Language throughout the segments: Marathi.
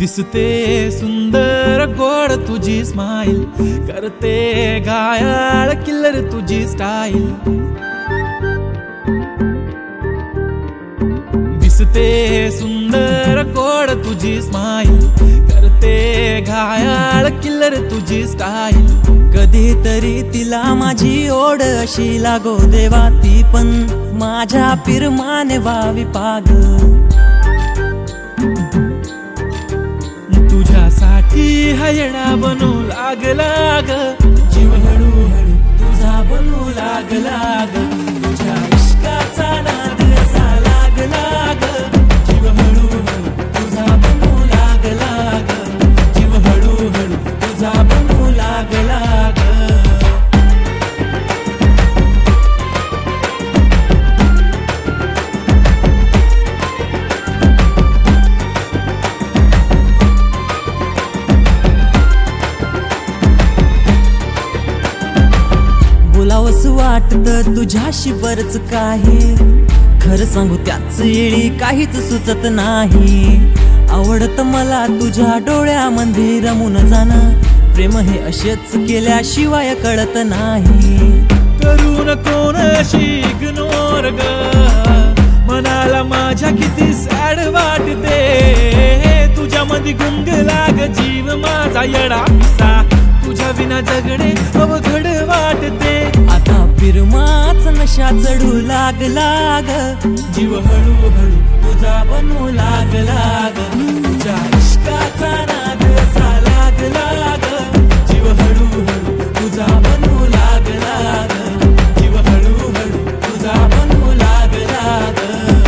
दिसते सुंदर गोड तुझी स्माइल, करते घायाळ किल्लर तुझी स्टाईल. दिसते सुंदर गोड तुझी स्माइल, करते घायाळ किल्लर तुझी स्टाईल. कधीतरी तिला माझी ओढ अशी लागो देवा, ती पण माझ्या पिरमाने व्हावी पागल. तुझ्यासाठी हा येडा बनू लागला ग, जीव हळूहळू तुझा बनू लागला ग. तुझ्या इश्काचा नाद असा लागला ग, जीव हळूहळू तुझा बनू लागला ग, जीव हळूहळू तुझा बनू लागला ग. बोलावंस वाटत तुझ्याशी बरच काही, खरं सांगू त्याच येळी काहीच सुचत नाही. आवडत मला तुझ्या डोळ्यामध्ये रमून जाणं, प्रेम हे असेच केल्याशिवाय कळत नाही. करू नको अशी इग्नोर ग, मनाला माझ्या किती सॅड वाटते. तुझ्यामध्ये गुंगला ग जीव माझा येडा पिसा, तुझ्या विना जगणे अवघड वाटते. आता पिरमाच नशा चढू लागला ग, जीव हळूहळू तुझा बनू लागला ग. तुझ्या इश्काचा नाद असा लागला ग, जीव हळूहळू तुझा बनू लागला ग, जीव हळूहळू तुझा बनू लागला ग.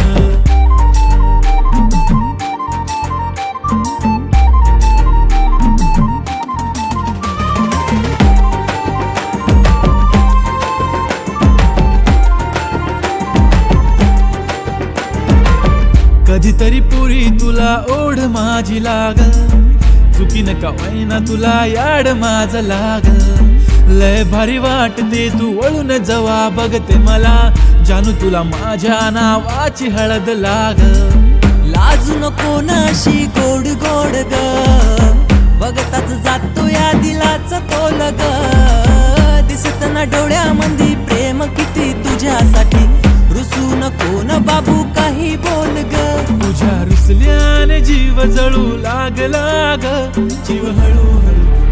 कधीतरी पुरी तुला ओढ माझी लागल, चुकीन का होईना तुला याड माझ लागल. लय भारी वाटते तू वळून जवा बघते मला, जानू तुला माझ्या नावाची हळद लागल. लाजू नको नशी गोड गोड ग, बघताच जातो या दिलाच तोल ग. दिसत ना डोळ्यामध्ये प्रेम किती तुझ्यासाठी, रुसू नको न बाबू काही बोल ग. तुझ्या रुसल्याने जीव जळू लागला ग, जीव हळूहळू